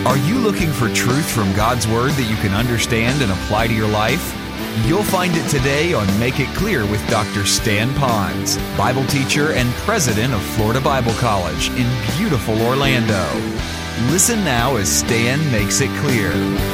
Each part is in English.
Are you looking for truth from God's Word that you can understand and apply to your life? You'll find it today on Make It Clear with Dr. Stan Ponz, Bible teacher and president of Florida Bible College in beautiful Orlando. Listen now as Stan makes it clear.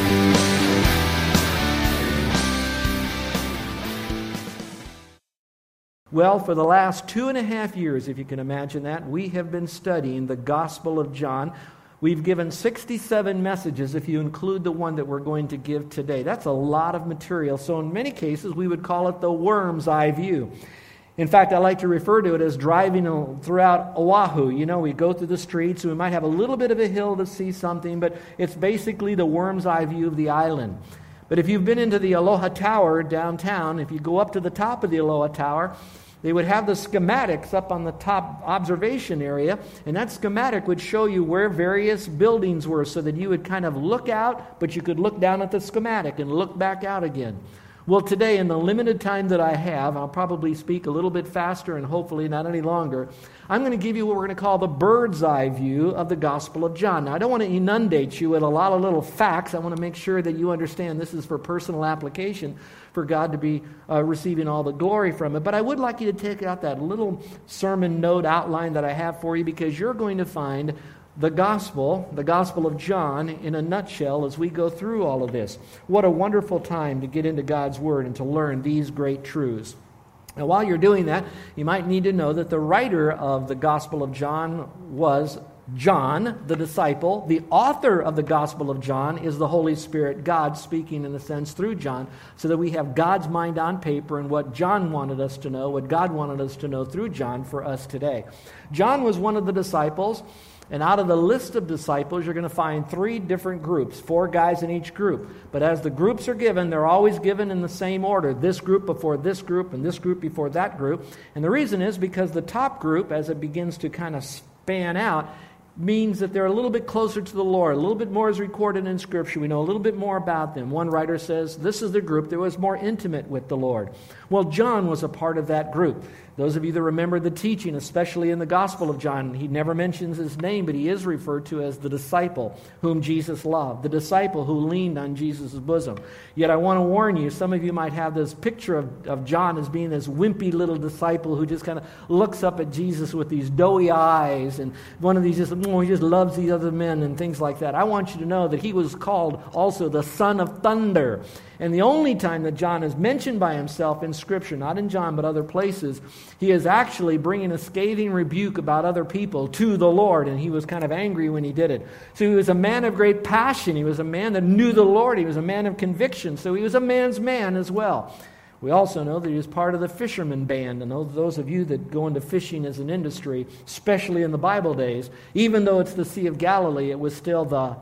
Well, for the last 2.5 years, if you can imagine that, we have been studying the Gospel of John. We've given 67 messages if you include the one that we're going to give today. That's a lot of material. So in many cases, we would call it the worm's eye view. In fact, I like to refer to it as driving throughout Oahu. You know, we go through the streets, and we might have a little bit of a hill to see something, but it's basically the worm's eye view of the island. But if you've been into the Aloha Tower downtown, if you go up to the top of the Aloha Tower, they would have the schematics up on the top observation area, and that schematic would show you where various buildings were so that you would kind of look out, but you could look down at the schematic and look back out again. Well, today, in the limited time that I have, I'll probably speak a little bit faster and hopefully not any longer. I'm going to give you what we're going to call the bird's eye view of the Gospel of John. Now, I don't want to inundate you with a lot of little facts. I want to make sure that you understand this is for personal application, for God to be receiving all the glory from it. But I would like you to take out that little sermon note outline that I have for you, because you're going to find the Gospel of John, in a nutshell as we go through all of this. What a wonderful time to get into God's Word and to learn these great truths. Now, while you're doing that, you might need to know that the writer of the Gospel of John was John, the disciple. The author of the Gospel of John is the Holy Spirit, God speaking in a sense through John, so that we have God's mind on paper and what John wanted us to know, what God wanted us to know through John for us today. John was one of the disciples. And out of the list of disciples, you're going to find 3 different groups, 4 guys in each group. But as the groups are given, they're always given in the same order. This group before this group, and this group before that group. And the reason is because the top group, as it begins to kind of span out, means that they're a little bit closer to the Lord. A little bit more is recorded in Scripture. We know a little bit more about them. One writer says, this is the group that was more intimate with the Lord. Well, John was a part of that group. Those of you that remember the teaching, especially in the Gospel of John, he never mentions his name, but he is referred to as the disciple whom Jesus loved, the disciple who leaned on Jesus' bosom. Yet I want to warn you, some of you might have this picture of John as being this wimpy little disciple who just kind of looks up at Jesus with these doughy eyes, and one of these he just loves these other men and things like that. I want you to know that he was called also the Son of Thunder. And the only time that John is mentioned by himself in Scripture, not in John but other places, he is actually bringing a scathing rebuke about other people to the Lord, and he was kind of angry when he did it. So he was a man of great passion. He was a man that knew the Lord. He was a man of conviction. So he was a man's man as well. We also know that he was part of the fisherman band, and those of you that go into fishing as an industry, especially in the Bible days, even though it's the Sea of Galilee, it was still the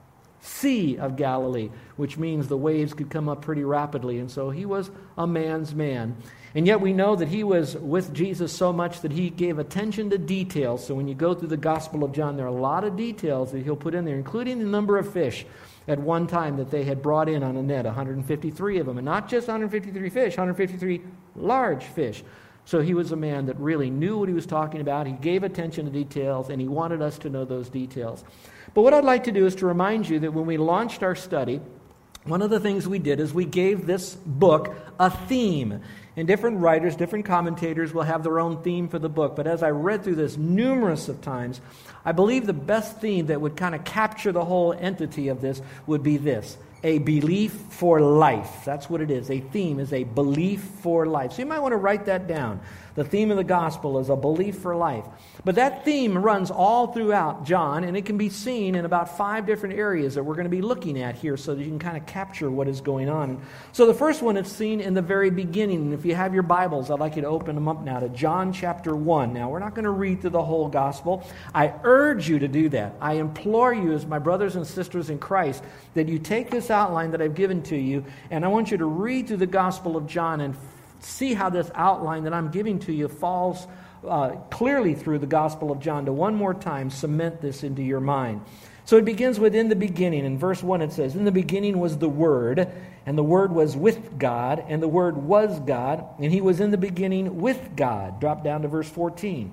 Sea of Galilee, which means the waves could come up pretty rapidly. And so he was a man's man. And yet we know that he was with Jesus so much that he gave attention to details. So when you go through the Gospel of John, there are a lot of details that he'll put in there, including the number of fish at one time that they had brought in on a net, 153 of them. And not just 153 fish, 153 large fish. So he was a man that really knew what he was talking about. He gave attention to details, and he wanted us to know those details. But what I'd like to do is to remind you that when we launched our study, one of the things we did is we gave this book a theme. And different writers, different commentators will have their own theme for the book. But as I read through this numerous of times, I believe the best theme that would kind of capture the whole entity of this would be this: a belief for life. That's what it is. A theme is a belief for life. So you might want to write that down. The theme of the gospel is a belief for life. But that theme runs all throughout John, and it can be seen in about 5 different areas that we're going to be looking at here so that you can kind of capture what is going on. So the first one is seen in the very beginning. And if you have your Bibles, I'd like you to open them up now to John chapter 1. Now, we're not going to read through the whole gospel. I urge you to do that. I implore you as my brothers and sisters in Christ that you take this outline that I've given to you, and I want you to read through the Gospel of John and see how this outline that I'm giving to you falls clearly through the Gospel of John. To one more time cement this into your mind. So it begins with in the beginning. In verse 1 it says, in the beginning was the Word, and the Word was with God, and the Word was God, and He was in the beginning with God. Drop down to verse 14.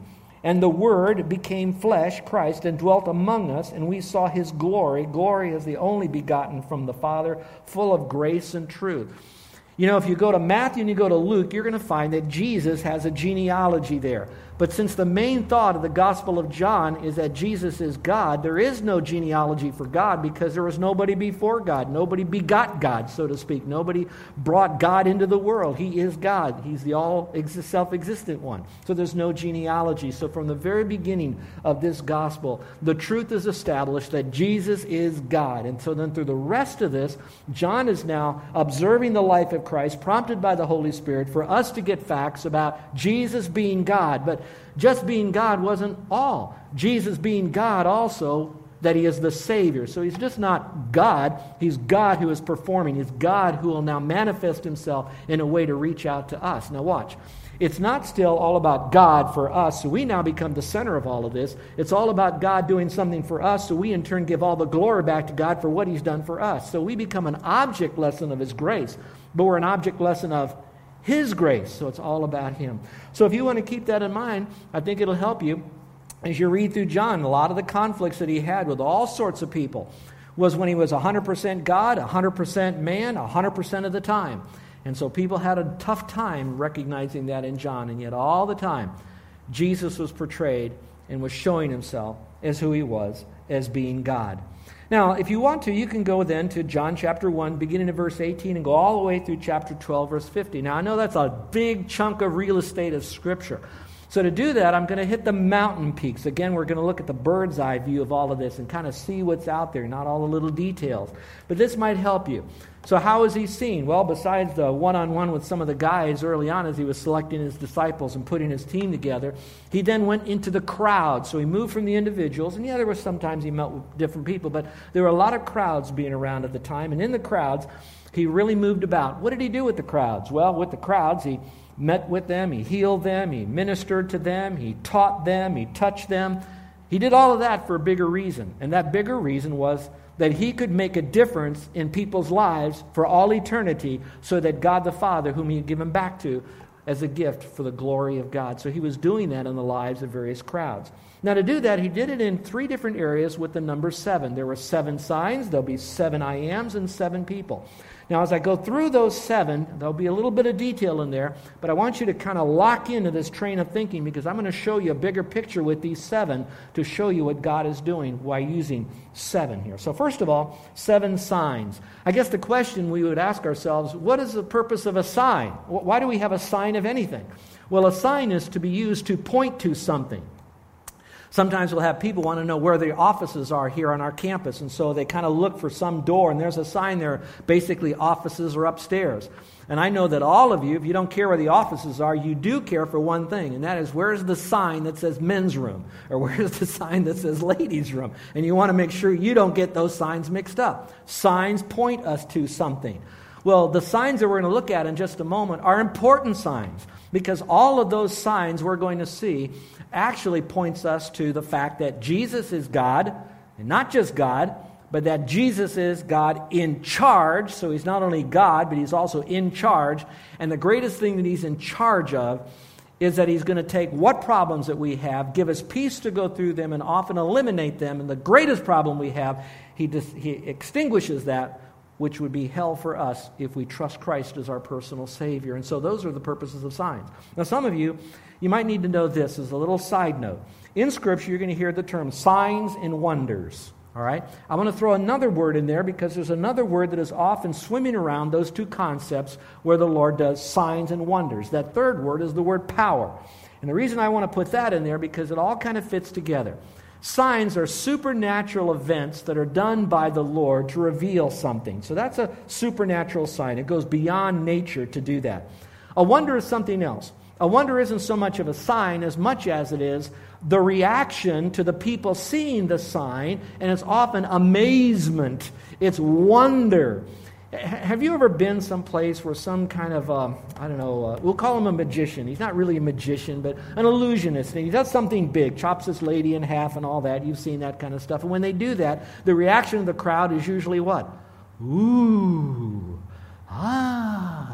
And the Word became flesh, Christ, and dwelt among us, and we saw His glory. Glory as the only begotten from the Father, full of grace and truth. You know, if you go to Matthew and you go to Luke, you're going to find that Jesus has a genealogy there. But since the main thought of the Gospel of John is that Jesus is God, there is no genealogy for God because there was nobody before God. Nobody begot God, so to speak. Nobody brought God into the world. He is God. He's the self-existent one. So there's no genealogy. So from the very beginning of this Gospel, the truth is established that Jesus is God. And so then through the rest of this, John is now observing the life of Christ, prompted by the Holy Spirit, for us to get facts about Jesus being God. But just being God wasn't all. Jesus being God also, that He is the Savior. So He's just not God. He's God who is performing. He's God who will now manifest Himself in a way to reach out to us. Now watch. It's not still all about God for us, so we now become the center of all of this. It's all about God doing something for us, so we in turn give all the glory back to God for what He's done for us. So we become an object lesson of His grace, but we're an object lesson of His grace. So it's all about Him. So if you want to keep that in mind, I think it'll help you as you read through John. A lot of the conflicts that he had with all sorts of people was when he was 100% God, 100% man, 100% of the time. And so people had a tough time recognizing that in John. And yet all the time, Jesus was portrayed and was showing Himself as who He was, as being God. Now, if you want to, you can go then to John chapter 1, beginning at verse 18, and go all the way through chapter 12, verse 50. Now, I know that's a big chunk of real estate of Scripture. So to do that, I'm going to hit the mountain peaks. Again, we're going to look at the bird's eye view of all of this and kind of see what's out there, not all the little details. But this might help you. So how is He seen? Well, besides the one-on-one with some of the guys early on as He was selecting His disciples and putting His team together, He then went into the crowd. So He moved from the individuals, and yeah, there were sometimes He met with different people, but there were a lot of crowds being around at the time, and in the crowds, He really moved about. What did He do with the crowds? Well, with the crowds, He met with them, He healed them, He ministered to them, He taught them, He touched them. He did all of that for a bigger reason, and that bigger reason was that He could make a difference in people's lives for all eternity so that God the Father, whom He had given back to as a gift for the glory of God. So He was doing that in the lives of various crowds. Now to do that, He did it in 3 different areas with the number 7. There were 7 signs, there'll be 7 I ams, and 7 people. Now as I go through those 7, there'll be a little bit of detail in there, but I want you to kind of lock into this train of thinking because I'm going to show you a bigger picture with these 7 to show you what God is doing by using 7 here. So first of all, 7 signs. I guess the question we would ask ourselves, what is the purpose of a sign? Why do we have a sign of anything? Well, a sign is to be used to point to something. Sometimes we'll have people want to know where the offices are here on our campus, and so they kind of look for some door, and there's a sign there, basically offices are upstairs. And I know that all of you, if you don't care where the offices are, you do care for one thing, and that is where's the sign that says men's room, or where's the sign that says ladies' room? And you want to make sure you don't get those signs mixed up. Signs point us to something. Well, the signs that we're going to look at in just a moment are important signs, because all of those signs we're going to see actually points us to the fact that Jesus is God, and not just God, but that Jesus is God in charge. So He's not only God, but He's also in charge. And the greatest thing that He's in charge of is that He's going to take what problems that we have, give us peace to go through them, and often eliminate them. And the greatest problem we have, He extinguishes that, which would be hell for us if we trust Christ as our personal Savior. And so those are the purposes of signs. Now some of you might need to know this as a little side note. In Scripture, you're going to hear the term signs and wonders. All right? I want to throw another word in there because there's another word that is often swimming around those two concepts where the Lord does signs and wonders. That third word is the word power. And the reason I want to put that in there because it all kind of fits together. Signs are supernatural events that are done by the Lord to reveal something. So that's a supernatural sign. It goes beyond nature to do that. A wonder is something else. A wonder isn't so much of a sign as much as it is the reaction to the people seeing the sign, and it's often amazement. It's wonder. Have you ever been someplace where some kind of, we'll call him a magician. He's not really a magician, but an illusionist. And he does something big, chops this lady in half and all that. You've seen that kind of stuff. And when they do that, the reaction of the crowd is usually what? Ooh, ah.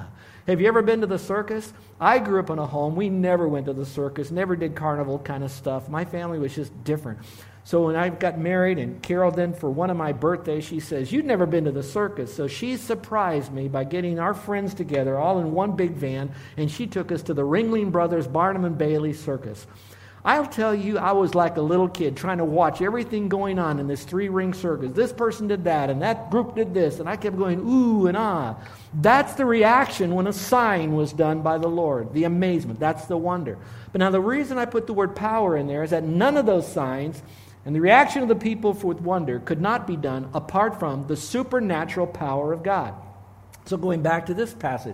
Have you ever been to the circus? I grew up in a home. We never went to the circus, never did carnival kind of stuff. My family was just different. So when I got married, and Carol then for one of my birthdays, she says, "You've never been to the circus." So she surprised me by getting our friends together all in one big van, and she took us to the Ringling Brothers Barnum and Bailey Circus. I'll tell you, I was like a little kid trying to watch everything going on in this three-ring circus. This person did that, and that group did this, and I kept going, ooh and ah. That's the reaction when a sign was done by the Lord, the amazement. That's the wonder. But now the reason I put the word power in there is that none of those signs and the reaction of the people with wonder could not be done apart from the supernatural power of God. So going back to this passage,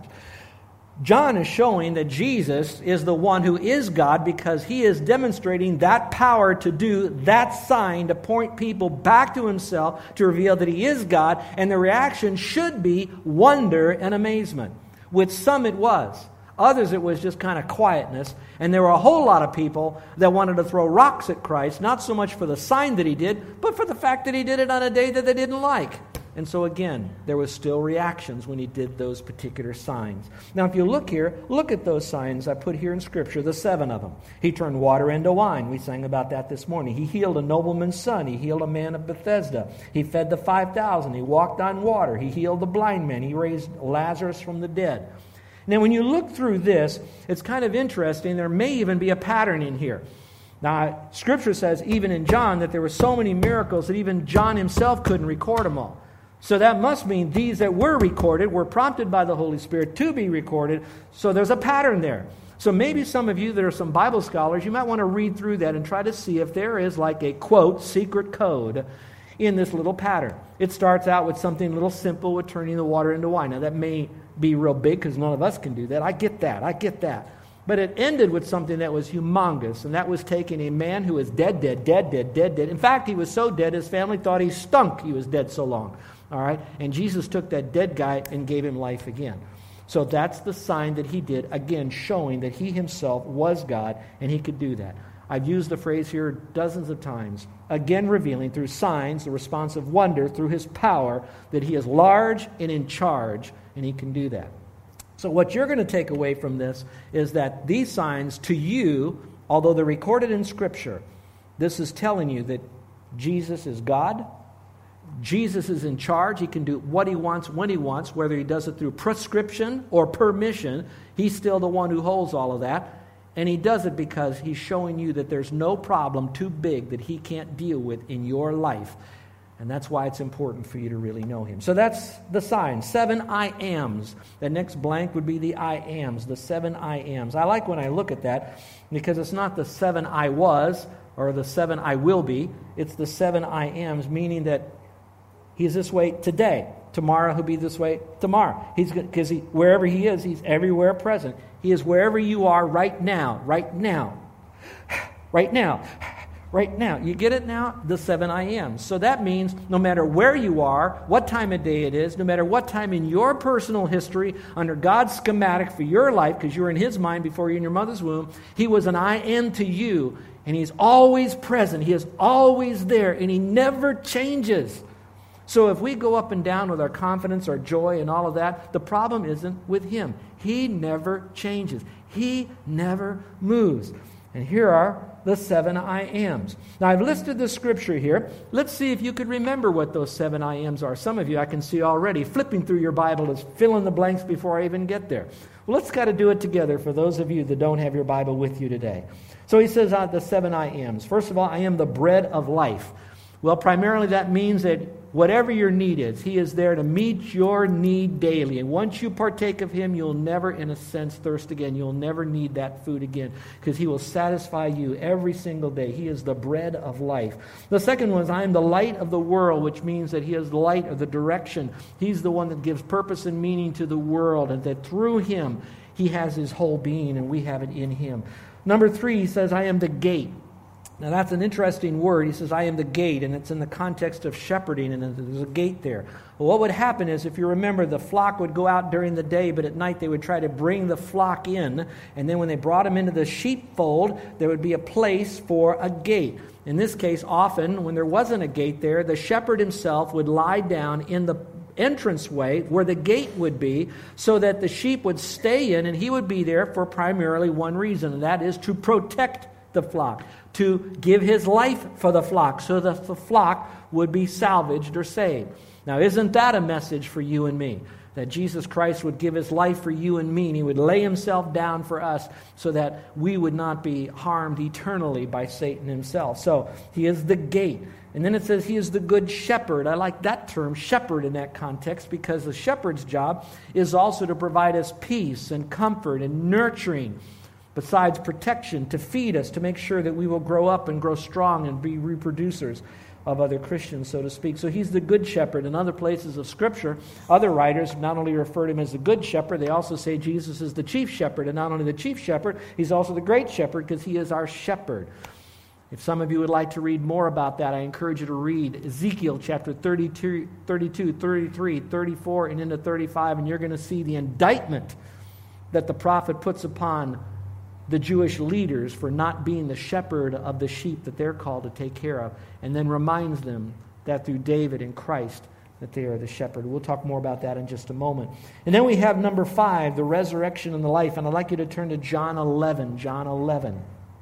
John is showing that Jesus is the one who is God because he is demonstrating that power to do that sign to point people back to himself, to reveal that he is God, and the reaction should be wonder and amazement. With some it was. Others it was just kind of quietness, and there were a whole lot of people that wanted to throw rocks at Christ, not so much for the sign that he did, but for the fact that he did it on a day that they didn't like. And so again, there was still reactions when he did those particular signs. Now if you look here, look at those signs I put here in Scripture, the 7 of them. He turned water into wine. We sang about that this morning. He healed a nobleman's son. He healed a man of Bethesda. He fed the 5,000. He walked on water. He healed the blind man. He raised Lazarus from the dead. Now, when you look through this, it's kind of interesting. There may even be a pattern in here. Now, Scripture says, even in John, that there were so many miracles that even John himself couldn't record them all. So that must mean these that were recorded were prompted by the Holy Spirit to be recorded. So there's a pattern there. So maybe some of you that are some Bible scholars, you might want to read through that and try to see if there is like a, quote, secret code in this little pattern. It starts out with something a little simple with turning the water into wine. Now that may be real big because none of us can do that. I get that. But it ended with something that was humongous, and that was taking a man who was dead. In fact, he was so dead his family thought he stunk. He was dead so long. All right? And Jesus took that dead guy and gave him life again. So that's the sign that he did, again, showing that he himself was God and he could do that. I've used the phrase here dozens of times, again revealing through signs the response of wonder through his power that he is large and in charge, and he can do that. So what you're going to take away from this is that these signs to you, although they're recorded in Scripture, this is telling you that Jesus is God. Jesus is in charge. He can do what he wants when he wants, whether he does it through prescription or permission. He's still the one who holds all of that. And he does it because he's showing you that there's no problem too big that he can't deal with in your life. And that's why it's important for you to really know him. So that's the sign. 7 I ams. The next blank would be the I ams, the 7 I ams. I like when I look at that because it's not the 7 I was or the 7 I will be. It's the 7 I ams, meaning that he's this way today. Tomorrow he'll be this way tomorrow. Because wherever he is, he's everywhere present. He is wherever you are right now. You get it now? The 7 I ams. So that means no matter where you are, what time of day it is, no matter what time in your personal history, under God's schematic for your life, because you were in his mind before you were in your mother's womb, he was an I am to you. And he's always present. He is always there. And he never changes. So if we go up and down with our confidence, our joy, and all of that, the problem isn't with him. He never changes. He never moves. And here are the 7 I ams. Now, I've listed the scripture here. Let's see if you could remember what those 7 I ams are. Some of you I can see already flipping through your Bible is filling the blanks before I even get there. Well, let's got to do it together for those of you that don't have your Bible with you today. So he says the 7 I ams. First of all, I am the bread of life. Well, primarily that means that whatever your need is, he is there to meet your need daily. And once you partake of him, you'll never, in a sense, thirst again. You'll never need that food again because he will satisfy you every single day. He is the bread of life. The second one is I am the light of the world, which means that he is the light of the direction. He's the one that gives purpose and meaning to the world, and that through him, he has his whole being, and we have it in him. Number 3, he says, I am the gate. Now that's an interesting word. He says, I am the gate, and it's in the context of shepherding, and there's a gate there. Well, what would happen is, if you remember, the flock would go out during the day, but at night they would try to bring the flock in, and then when they brought them into the sheepfold, there would be a place for a gate. In this case, often, when there wasn't a gate there, the shepherd himself would lie down in the entranceway where the gate would be so that the sheep would stay in, and he would be there for primarily one reason, and that is to protect the flock, to give his life for the flock so that the flock would be salvaged or saved. Now, isn't that a message for you and me? That Jesus Christ would give his life for you and me, and he would lay himself down for us so that we would not be harmed eternally by Satan himself. So, he is the gate. And then it says he is the good shepherd. I like that term, shepherd, in that context, because the shepherd's job is also to provide us peace and comfort and nurturing, besides protection, to feed us, to make sure that we will grow up and grow strong and be reproducers of other Christians, so to speak. So he's the good shepherd. In other places of Scripture, other writers not only refer to him as the good shepherd, they also say Jesus is the chief shepherd. And not only the chief shepherd, he's also the great shepherd because he is our shepherd. If some of you would like to read more about that, I encourage you to read Ezekiel chapter 32, 33, 34, and into 35, and you're going to see the indictment that the prophet puts upon the Jewish leaders for not being the shepherd of the sheep that they're called to take care of, and then reminds them that through David and Christ that they are the shepherd. We'll talk more about that in just a moment. And then we have number 5, the resurrection and the life, and I'd like you to turn to John 11. John 11.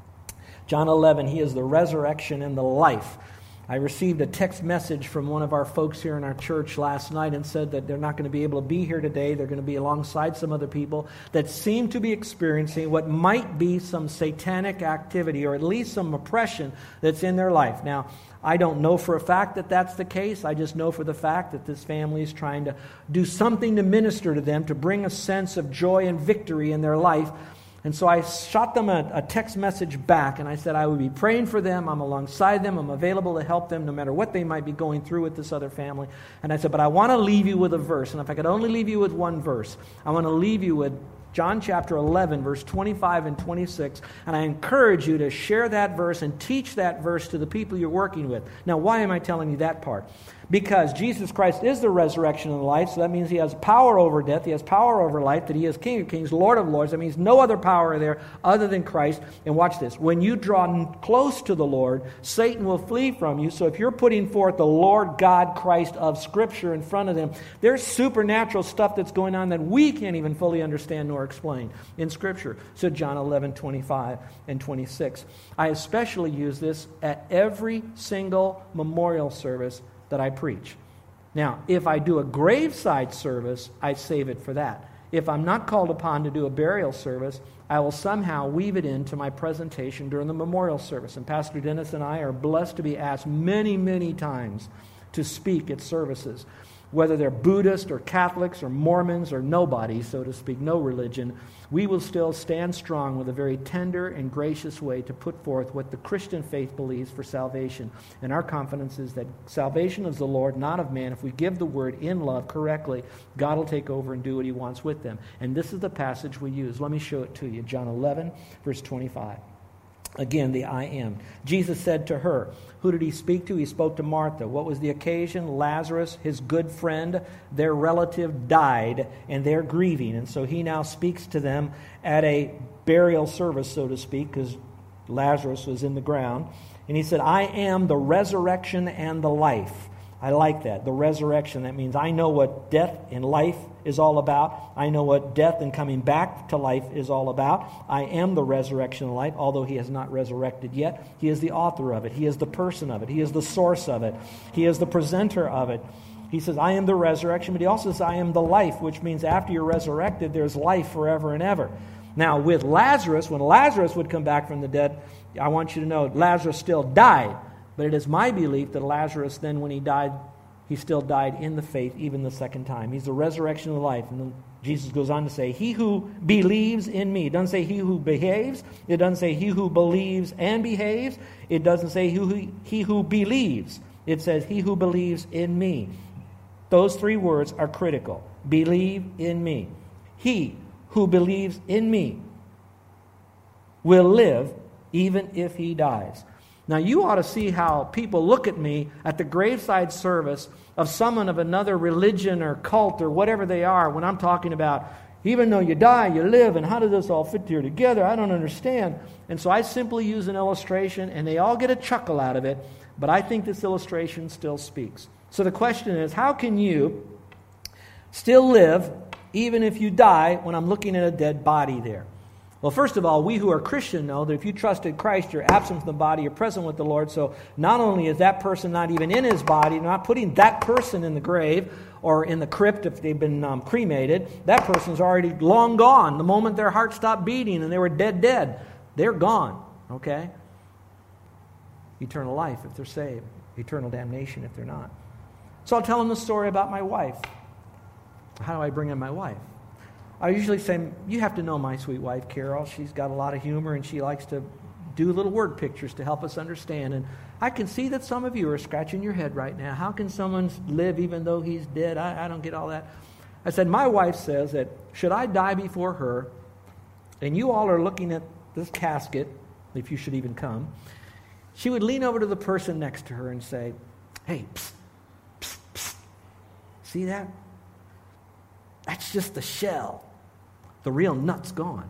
John 11, he is the resurrection and the life. I received a text message from one of our folks here in our church last night and said that they're not going to be able to be here today. They're going to be alongside some other people that seem to be experiencing what might be some satanic activity or at least some oppression that's in their life. Now, I don't know for a fact that that's the case. I just know for the fact that this family is trying to do something to minister to them, to bring a sense of joy and victory in their life. And so I shot them a text message back, and I said I would be praying for them. I'm alongside them. I'm available to help them no matter what they might be going through with this other family. And I said, but I want to leave you with a verse. And if I could only leave you with one verse, I want to leave you with John chapter 11, verse 25 and 26. And I encourage you to share that verse and teach that verse to the people you're working with. Now, why am I telling you that part? Because Jesus Christ is the resurrection and the life, so that means he has power over death, he has power over life, that he is King of Kings, Lord of Lords. That means no other power there other than Christ. And watch this. When you draw close to the Lord, Satan will flee from you. So if you're putting forth the Lord God Christ of Scripture in front of them, there's supernatural stuff that's going on that we can't even fully understand nor explain in Scripture. So John 11, 25 and 26. I especially use this at every single memorial service that I preach. Now, if I do a graveside service, I save it for that. If I'm not called upon to do a burial service, I will somehow weave it into my presentation during the memorial service. And Pastor Dennis and I are blessed to be asked many, many times to speak at services. Whether they're Buddhist or Catholics or Mormons or nobody, so to speak, no religion, we will still stand strong with a very tender and gracious way to put forth what the Christian faith believes for salvation. And our confidence is that salvation is the Lord, not of man. If we give the word in love correctly, God will take over and do what he wants with them. And this is the passage we use. Let me show it to you. John 11, verse 25. Again, the I am. Jesus said to her, who did he speak to? He spoke to Martha. What was the occasion? Lazarus, his good friend, their relative, died, and they're grieving. And so he now speaks to them at a burial service, so to speak, because Lazarus was in the ground. And he said, I am the resurrection and the life. I like that. The resurrection, that means I know what death and life is all about. I know what death and coming back to life is all about. I am the resurrection and life, although he has not resurrected yet. He is the author of it. He is the person of it. He is the source of it. He is the presenter of it. He says, I am the resurrection, but he also says, I am the life, which means after you're resurrected, there's life forever and ever. Now, with Lazarus, when Lazarus would come back from the dead, I want you to know, Lazarus still died. But it is my belief that Lazarus then, when he died, he still died in the faith, even the second time. He's the resurrection of life. And then Jesus goes on to say, he who believes in me. It doesn't say he who behaves. It doesn't say he who believes and behaves. It doesn't say he who believes. It says he who believes in me. Those three words are critical. Believe in me. He who believes in me will live even if he dies. Now, you ought to see how people look at me at the graveside service of someone of another religion or cult or whatever they are when I'm talking about, even though you die, you live, and how does this all fit here together? I don't understand. And so I simply use an illustration, and they all get a chuckle out of it, but I think this illustration still speaks. So the question is, how can you still live even if you die when I'm looking at a dead body there? Well, first of all, we who are Christian know that if you trusted Christ, you're absent from the body, you're present with the Lord. So not only is that person not even in his body, not putting that person in the grave or in the crypt if they've been cremated, that person's already long gone. The moment their heart stopped beating and they were dead, they're gone, okay? Eternal life if they're saved, eternal damnation if they're not. So I'll tell them the story about my wife. How do I bring in my wife? I usually say, you have to know my sweet wife, Carol. She's got a lot of humor, and she likes to do little word pictures to help us understand. And I can see that some of you are scratching your head right now. How can someone live even though he's dead? I don't get all that. I said, my wife says that should I die before her, and you all are looking at this casket, if you should even come, she would lean over to the person next to her and say, hey, psst, psst, psst. See that? That's just the shell. The real nut's gone.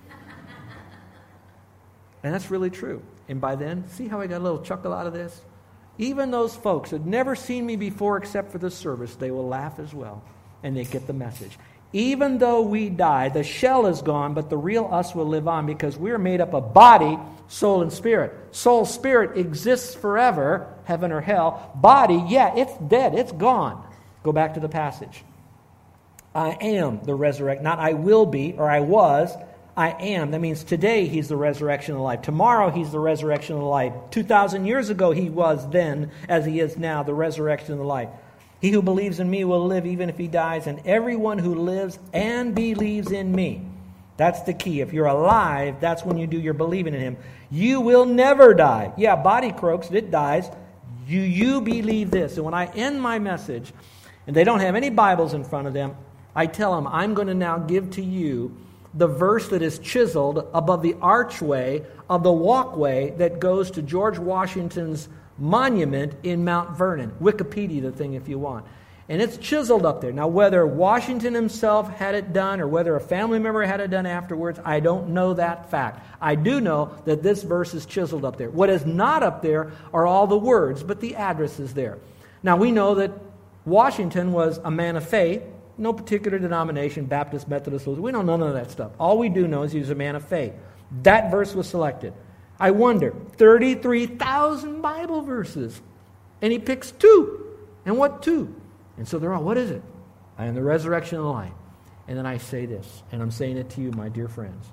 And that's really true. And by then, see how I got a little chuckle out of this? Even those folks who had never seen me before except for this service, they will laugh as well. And they get the message. Even though we die, the shell is gone, but the real us will live on because we're made up of body, soul, and spirit. Soul, spirit exists forever, heaven or hell. Body, yeah, it's dead. It's gone. Go back to the passage. I am the resurrection. Not I will be or I was. I am. That means today he's the resurrection of life. Tomorrow he's the resurrection of life. 2,000 years ago he was then as he is now, the resurrection of life. He who believes in me will live even if he dies, and everyone who lives and believes in me. That's the key. If you're alive, that's when you do your believing in him. You will never die. Yeah, body croaks, it dies. You believe this. And when I end my message, and they don't have any Bibles in front of them, I tell them, I'm going to now give to you the verse that is chiseled above the archway of the walkway that goes to George Washington's monument in Mount Vernon. Wikipedia the thing if you want. And it's chiseled up there. Now, whether Washington himself had it done or whether a family member had it done afterwards, I don't know that fact. I do know that this verse is chiseled up there. What is not up there are all the words, but the address is there. Now, we know that Washington was a man of faith. No particular denomination, Baptist, Methodist, Lutheran. We don't know none of that stuff. All we do know is he was a man of faith. That verse was selected. I wonder, 33,000 Bible verses. And he picks 2. And what 2? And so they're all, what is it? I am the resurrection and the life. And then I say this, and I'm saying it to you, my dear friends.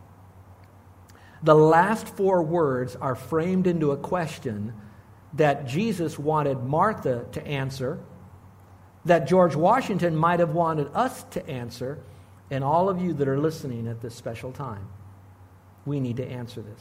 The last 4 words are framed into a question that Jesus wanted Martha to answer, that George Washington might have wanted us to answer, and all of you that are listening at this special time, we need to answer this.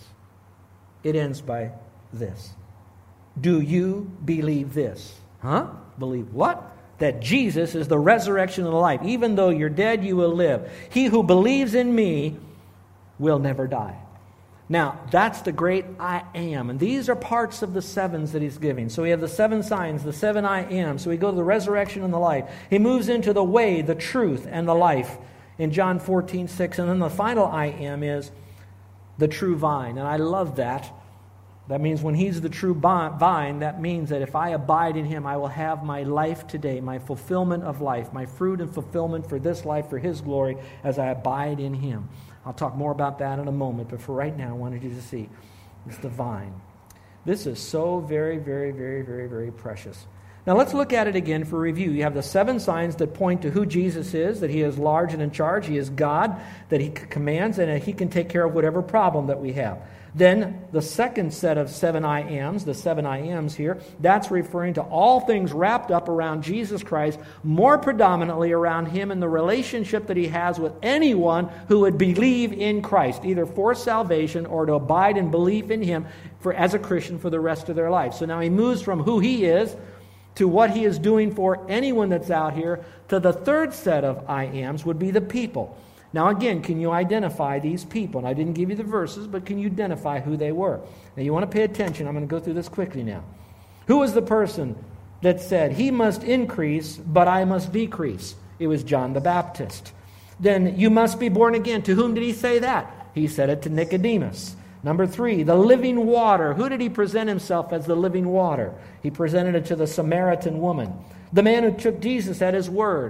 It ends by this. Do you believe this? Huh? Believe what? That Jesus is the resurrection and the life. Even though you're dead, you will live. He who believes in me will never die. Now, that's the great I am. And these are parts of the 7s that he's giving. So we have the 7 signs, the 7 I am. So we go to the resurrection and the life. He moves into the way, the truth, and the life in John 14:6. And then the final I am is the true vine. And I love that. That means when he's the true vine, that means that if I abide in him, I will have my life today, my fulfillment of life, my fruit and fulfillment for this life, for his glory, as I abide in him. I'll talk more about that in a moment, but for right now, I wanted you to see it's the vine. This is so very, very, very, very, very precious. Now let's look at it again for review. You have the 7 signs that point to who Jesus is, that he is large and in charge, he is God, that he commands, and that he can take care of whatever problem that we have. Then the second set of 7 I ams, the 7 I ams here, that's referring to all things wrapped up around Jesus Christ, more predominantly around him and the relationship that he has with anyone who would believe in Christ, either for salvation or to abide in belief in him as a Christian for the rest of their life. So now he moves from who he is to what he is doing for anyone that's out here, to the third set of I ams would be the people. Now again, can you identify these people? And I didn't give you the verses, but can you identify who they were? Now you want to pay attention. I'm going to go through this quickly now. Who was the person that said, he must increase, but I must decrease? It was John the Baptist. Then you must be born again. To whom did he say that? He said it to Nicodemus. Number 3, the living water. Who did he present himself as the living water? He presented it to the Samaritan woman. The man who took Jesus at his word.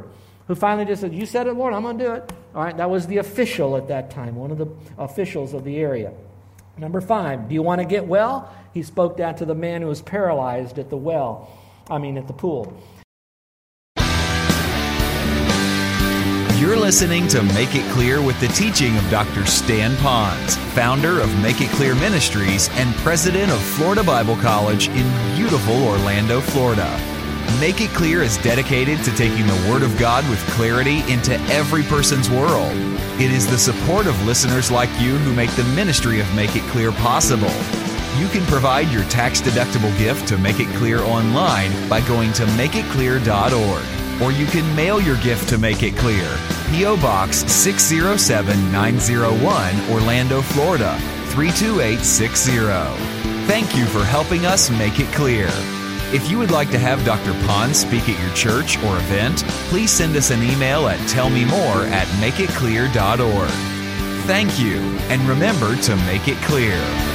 who finally just said, you said it, Lord, I'm going to do it. All right, that was the official at that time, one of the officials of the area. Number 5, do you want to get well? He spoke that to the man who was paralyzed at the at the pool. You're listening to Make It Clear with the teaching of Dr. Stan Ponz, founder of Make It Clear Ministries and president of Florida Bible College in beautiful Orlando, Florida. Make It Clear is dedicated to taking the Word of God with clarity into every person's world. It is the support of listeners like you who make the ministry of Make It Clear possible. You can provide your tax-deductible gift to Make It Clear online by going to makeitclear.org. Or you can mail your gift to Make It Clear, P.O. Box 607901, Orlando, Florida, 32860. Thank you for helping us make it clear. If you would like to have Dr. Ponz speak at your church or event, please send us an email at tellmemore@makeitclear.org. Thank you, and remember to make it clear.